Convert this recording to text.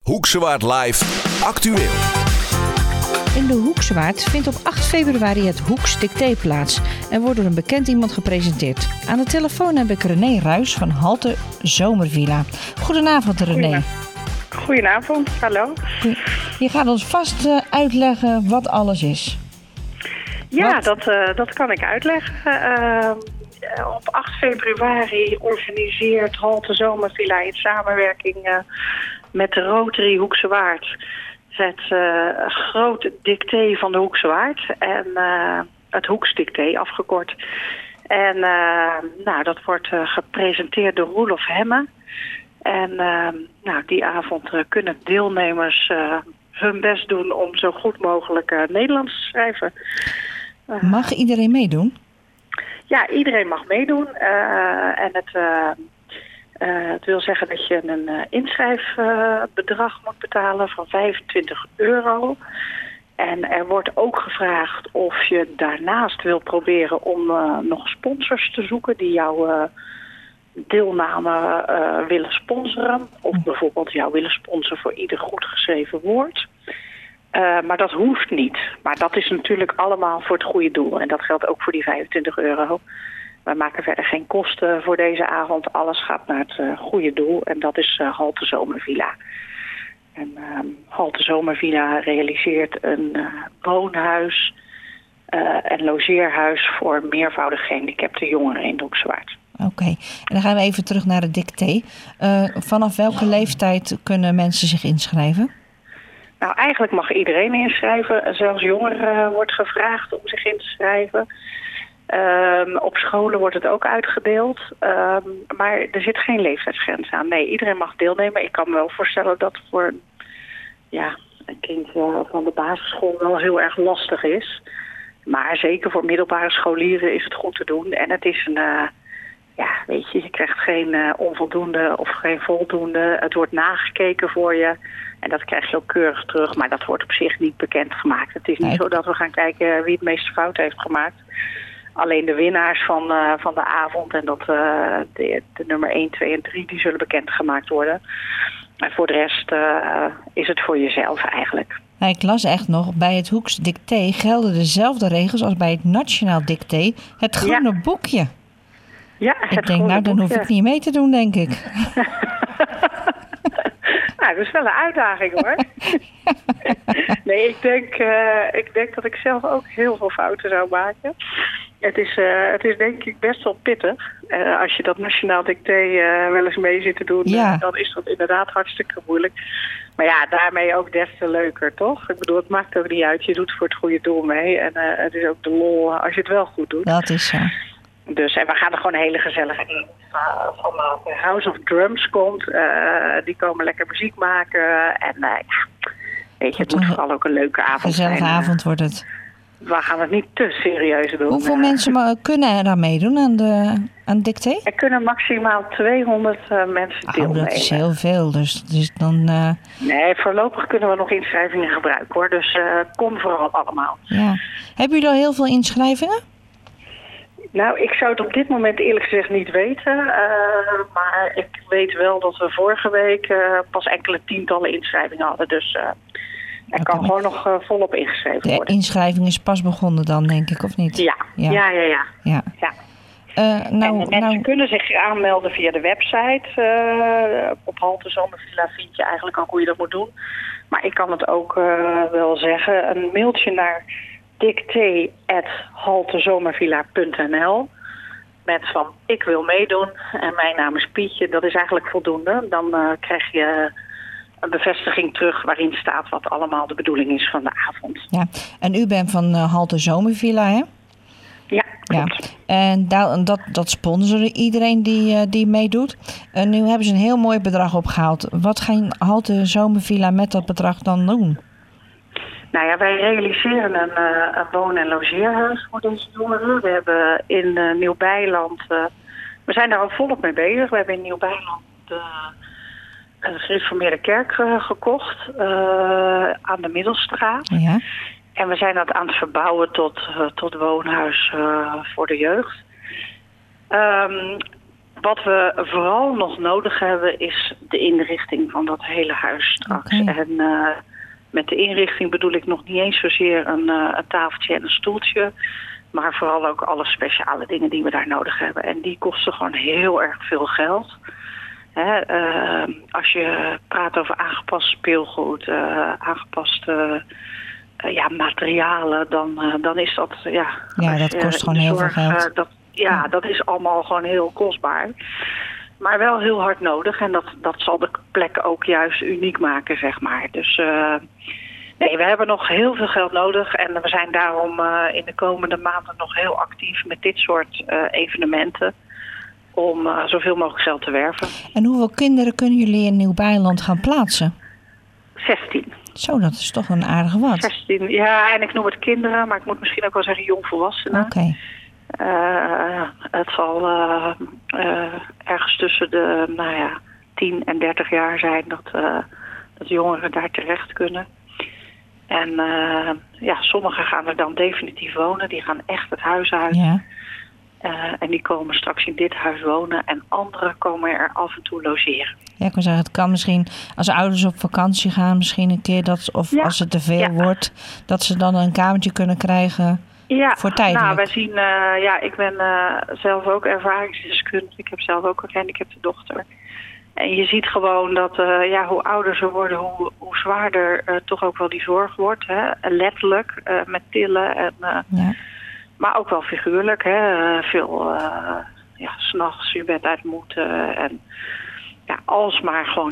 Hoekse Waard Live actueel. In de Hoekse Waard vindt op 8 februari het Hoeks Dicté plaats en wordt door een bekend iemand gepresenteerd. Aan de telefoon heb ik René Ruijs van Halte Zomervilla. Goedenavond, René. Goedenavond, hallo. Je gaat ons vast uitleggen wat alles is. Ja, dat kan ik uitleggen. Op 8 februari organiseert Halte Zomervilla in samenwerking met de Rotary Hoekse Waard het grote dicté van de Hoekse Waard en het Hoeks Dicté afgekort. En dat wordt gepresenteerd door Roelof Hemme. En die avond kunnen deelnemers hun best doen om zo goed mogelijk Nederlands te schrijven. Mag iedereen meedoen? Ja, iedereen mag meedoen. En het wil zeggen dat je een inschrijfbedrag moet betalen van €25. En er wordt ook gevraagd of je daarnaast wil proberen om nog sponsors te zoeken die jouw deelname willen sponsoren. Of bijvoorbeeld jou willen sponsoren voor ieder goed geschreven woord. Maar dat hoeft niet. Maar dat is natuurlijk allemaal voor het goede doel. En dat geldt ook voor die €25. Wij maken verder geen kosten voor deze avond. Alles gaat naar het goede doel. En dat is Halte Zomervilla. En Halte Zomervilla realiseert een woonhuis en logeerhuis voor meervoudig gehandicapte jongeren in de Hoekse Waard. Oké, en dan gaan we even terug naar het dicté. Vanaf welke leeftijd kunnen mensen zich inschrijven? Nou, eigenlijk mag iedereen inschrijven. Zelfs jongeren wordt gevraagd om zich in te schrijven. Op scholen wordt het ook uitgedeeld. Maar er zit geen leeftijdsgrens aan. Nee, iedereen mag deelnemen. Ik kan me wel voorstellen dat voor een kind van de basisschool wel heel erg lastig is. Maar zeker voor middelbare scholieren is het goed te doen. En het is je krijgt geen onvoldoende of geen voldoende. Het wordt nagekeken voor je. En dat krijg je ook keurig terug. Maar dat wordt op zich niet bekendgemaakt. Het is niet zo dat we gaan kijken wie het meeste fout heeft gemaakt. Alleen de winnaars van de avond en de nummer 1, 2 en 3 die zullen bekendgemaakt worden. En voor de rest is het voor jezelf eigenlijk. Ik las echt nog, bij het Hoeks Dicté gelden dezelfde regels als bij het Nationaal Dicté. Het groene boekje. Ja, ik denk, dan hoef ik niet mee te doen, denk ik. Nou, dat is wel een uitdaging, hoor. Nee, ik denk dat ik zelf ook heel veel fouten zou maken. Het is denk ik best wel pittig. Als je dat Nationaal Dicté wel eens mee zit te doen, dan is dat inderdaad hartstikke moeilijk. Maar ja, daarmee ook des te leuker, toch? Ik bedoel, het maakt ook niet uit. Je doet voor het goede doel mee. En het is ook de lol als je het wel goed doet. Dat is zo. Dus en we gaan er gewoon een hele gezellige van maken. House of Drums komt. Die komen lekker muziek maken. En het moet vooral ook een leuke avond zijn. Een gezellige avond wordt het. We gaan het niet te serieus doen. Hoeveel mensen kunnen er aan meedoen aan het dicté? Er kunnen maximaal 200 mensen deelnemen. Dat is heel veel. Dus dan... Nee, voorlopig kunnen we nog inschrijvingen gebruiken, hoor. Dus kom vooral allemaal. Ja. Hebben jullie al heel veel inschrijvingen? Nou, ik zou het op dit moment eerlijk gezegd niet weten. Maar ik weet wel dat we vorige week pas enkele tientallen inschrijvingen hadden. Dus er kan gewoon nog volop ingeschreven worden. De inschrijving is pas begonnen dan, denk ik, of niet? Ja. Mensen kunnen zich aanmelden via de website. Op Halte Zomervilla vind je eigenlijk al hoe je dat moet doen. Maar ik kan het ook wel zeggen. Een mailtje naar dicté@haltezomervilla.nl met van ik wil meedoen en mijn naam is Pietje. Dat is eigenlijk voldoende. Dan krijg je een bevestiging terug waarin staat wat allemaal de bedoeling is van de avond. Ja, en u bent van Halte Zomervilla, hè? Ja, klopt. Ja. En dat sponsoren iedereen die meedoet. En nu hebben ze een heel mooi bedrag opgehaald. Wat gaan Halte Zomervilla met dat bedrag dan doen? Nou ja, wij realiseren een woon- en logeerhuis voor deze jongeren. We hebben in Nieuw-Bijland... we zijn daar al volop mee bezig. We hebben in Nieuw-Bijland een gereformeerde kerk gekocht aan de Middelstraat. Ja. En we zijn dat aan het verbouwen tot woonhuis voor de jeugd. Wat we vooral nog nodig hebben is de inrichting van dat hele huis straks. Okay. En met de inrichting bedoel ik nog niet eens zozeer een tafeltje en een stoeltje. Maar vooral ook alle speciale dingen die we daar nodig hebben. En die kosten gewoon heel erg veel geld. Als je praat over aangepast speelgoed, aangepaste materialen, dan is dat... Ja, dat kost gewoon heel veel geld. Dat is allemaal gewoon heel kostbaar. Maar wel heel hard nodig. En dat zal de plek ook juist uniek maken, zeg maar. Dus we hebben nog heel veel geld nodig. En we zijn daarom in de komende maanden nog heel actief met dit soort evenementen. Om zoveel mogelijk geld te werven. En hoeveel kinderen kunnen jullie in Nieuw-Beierland gaan plaatsen? 16. Zo, dat is toch een aardige wat. 16, ja, en ik noem het kinderen, maar ik moet misschien ook wel zeggen jongvolwassenen. Oké. Het zal ergens tussen de 10 en 30 jaar zijn dat jongeren daar terecht kunnen. En sommigen gaan er dan definitief wonen. Die gaan echt het huis uit. Ja. En die komen straks in dit huis wonen. En anderen komen er af en toe logeren. Ja, ik wil zeggen, het kan misschien als ouders op vakantie gaan, misschien een keer als het te veel wordt, dat ze dan een kamertje kunnen krijgen voor tijdelijk. Nou, wij zien, ik ben zelf ook ervaringsdeskundige. Ik heb zelf ook een gehandicapte dochter. En je ziet gewoon dat hoe ouder ze worden, hoe zwaarder toch ook wel die zorg wordt. Hè? Letterlijk, met tillen en... Maar ook wel figuurlijk, hè. Veel 's nachts je bed uit moeten. En alsmaar gewoon